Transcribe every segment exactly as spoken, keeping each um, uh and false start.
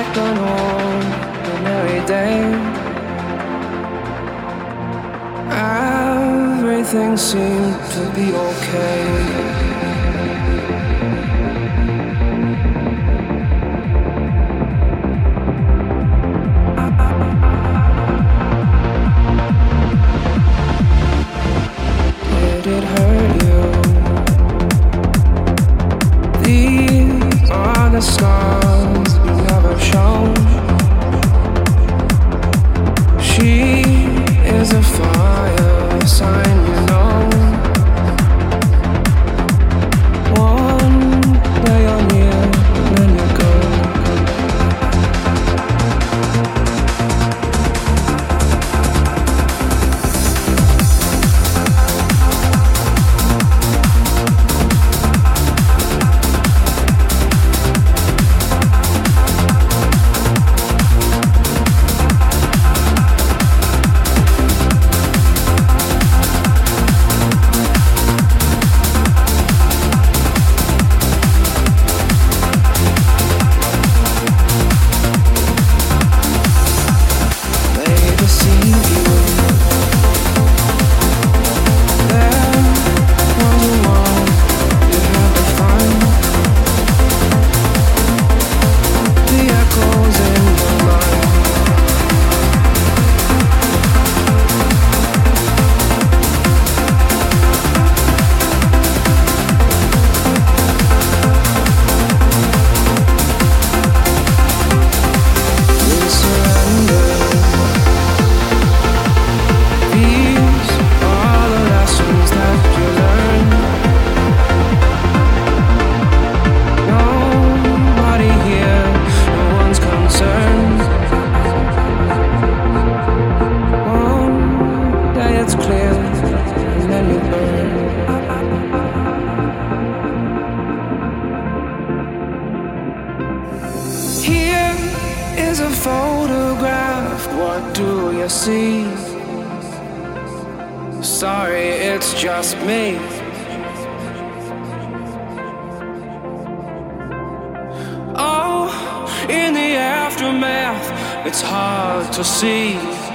an ordinary day. Everything seemed to be okay. Did it hurt you? These are the scars you never shown. She is a fire sign, you know. One day you're near, then you go. Sorry, it's just me. Oh, in the aftermath, it's hard to see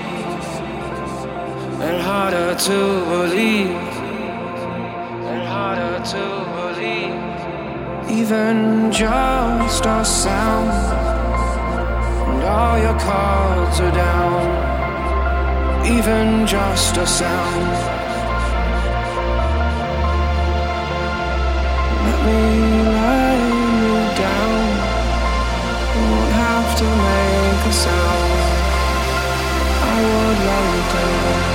and harder to believe, and harder to believe. Even just a sound, and all your cards are down. Even just a sound. Let me lay you down. You won't have to make a sound. I would let you go.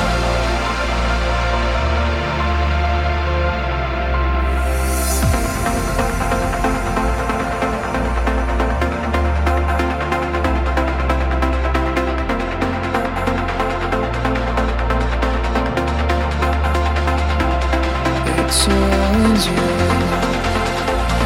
Surrounds you.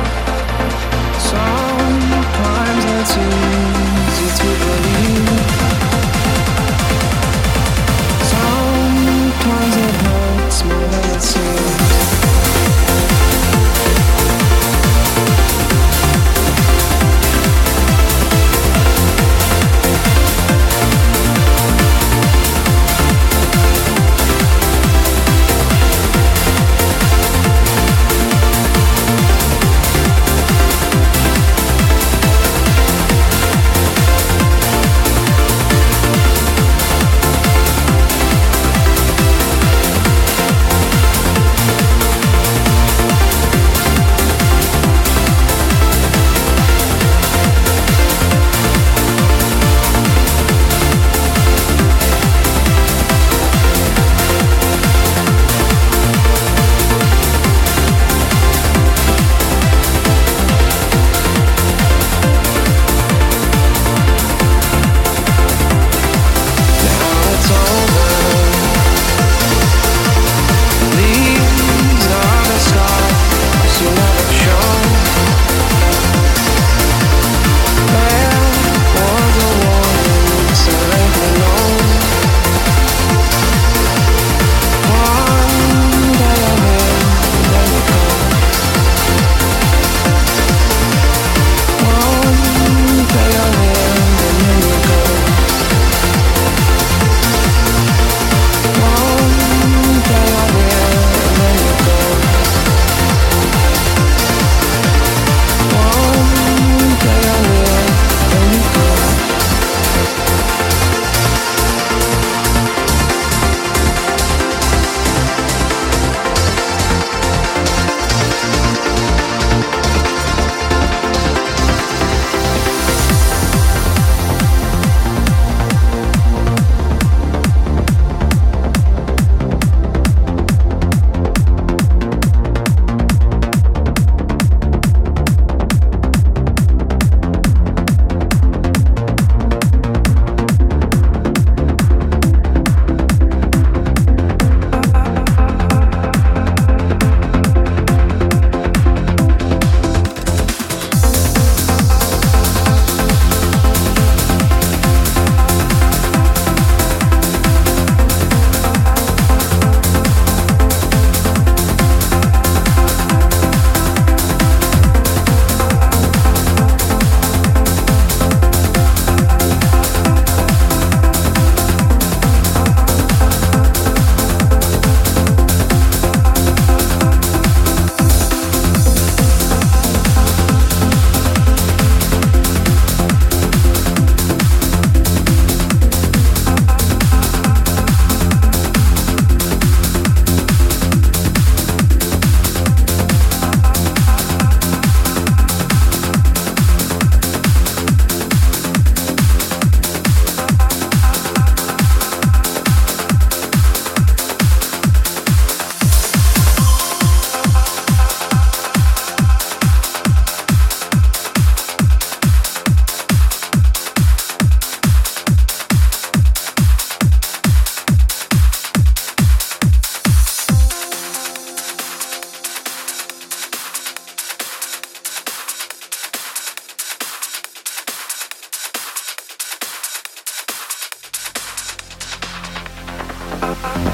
I